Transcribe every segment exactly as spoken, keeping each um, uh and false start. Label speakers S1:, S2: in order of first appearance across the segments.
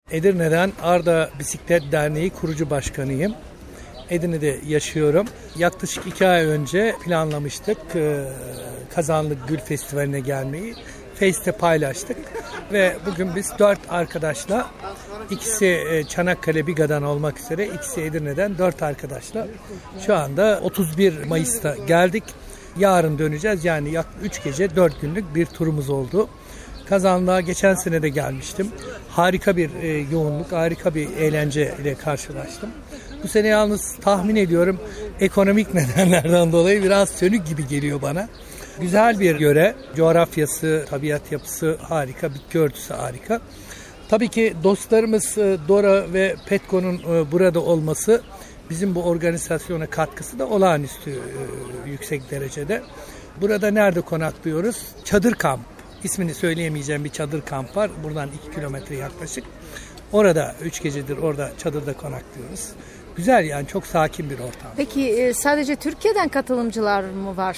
S1: Edirne'den Arda Bisiklet Derneği kurucu başkanıyım. Edirne'de yaşıyorum. Yaklaşık iki ay önce planlamıştık Kazanlık Gül Festivali'ne gelmeyi. Face'te paylaştık ve bugün biz dört arkadaşla, ikisi Çanakkale Biga'dan olmak üzere, ikisi Edirne'den dört arkadaşla şu anda otuz bir Mayıs'ta geldik. Yarın döneceğiz. Yani yaklaşık üç gece dört günlük bir turumuz oldu. Kazanlığa geçen sene de gelmiştim. Harika bir e, yoğunluk, harika bir eğlence ile karşılaştım. Bu sene yalnız tahmin ediyorum ekonomik nedenlerden dolayı biraz sönük gibi geliyor bana. Güzel bir yöre, coğrafyası, tabiat yapısı harika, bitki örtüsü harika. Tabii ki dostlarımız Dora ve Petco'nun burada olması, bizim bu organizasyona katkısı da olağanüstü yüksek derecede. Burada nerede konaklıyoruz? Çadır kamp. İsmini söyleyemeyeceğim bir çadır kamp var. Buradan iki kilometre yaklaşık. Orada üç gecedir orada çadırda konaklıyoruz. Güzel, yani çok sakin bir ortam.
S2: Peki sadece Türkiye'den katılımcılar mı var?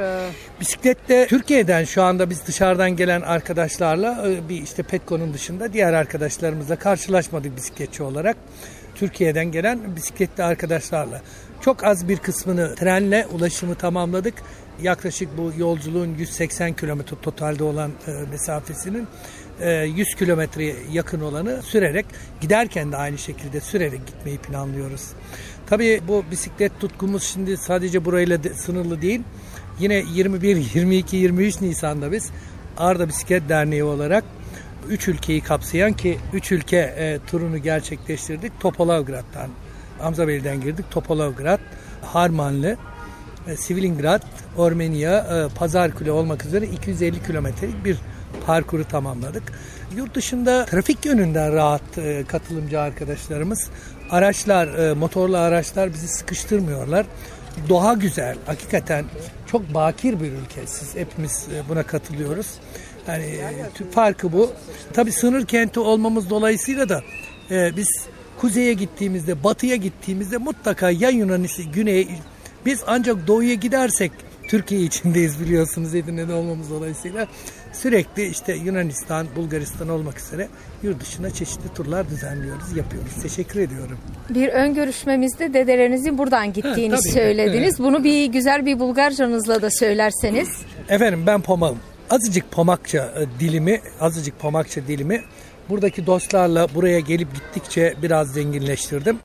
S1: Bisiklette Türkiye'den şu anda biz dışarıdan gelen arkadaşlarla, bir işte Petco'nun dışında diğer arkadaşlarımızla karşılaşmadık bisikletçi olarak. Türkiye'den gelen bisikletli arkadaşlarla. Çok az bir kısmını trenle ulaşımı tamamladık. Yaklaşık bu yolculuğun yüz seksen kilometre totalde olan e, mesafesinin e, yüz kilometreye yakın olanı sürerek, giderken de aynı şekilde sürerek gitmeyi planlıyoruz. Tabii bu bisiklet tutkumuz şimdi sadece burayla de, sınırlı değil. Yine yirmi bir, yirmi iki, yirmi üç Nisan'da biz Arda Bisiklet Derneği olarak üç ülkeyi kapsayan ki üç ülke e, turunu gerçekleştirdik. Topolovgrad'dan, Hamzabeyli'den girdik. Topolovgrad, Harmanlı, e, Svilingrad, Ormenia, e, Pazarkule olmak üzere iki yüz elli kilometrelik bir parkuru tamamladık. Yurt dışında trafik yönünden rahat e, katılımcı arkadaşlarımız. Araçlar, e, motorlu araçlar bizi sıkıştırmıyorlar. Doğa güzel. Hakikaten çok bakir bir ülke. Siz hepimiz e, buna katılıyoruz. Yani farkı bu. Tabii sınır kenti olmamız dolayısıyla da e, biz kuzeye gittiğimizde, batıya gittiğimizde mutlaka ya Yunanistan, güneye, biz ancak doğuya gidersek Türkiye içindeyiz biliyorsunuz, Edirne'de olmamız dolayısıyla. Sürekli işte Yunanistan, Bulgaristan olmak üzere yurt dışına çeşitli turlar düzenliyoruz, yapıyoruz. Teşekkür ediyorum.
S2: Bir ön görüşmemizde dedelerinizin buradan gittiğini
S1: ha, tabii,
S2: söylediniz.
S1: Evet.
S2: Bunu bir güzel bir Bulgarcanızla da söylerseniz.
S1: Efendim, ben Pomağım. Azıcık Pomakça dilimi, azıcık Pomakça dilimi buradaki dostlarla buraya gelip gittikçe biraz zenginleştirdim.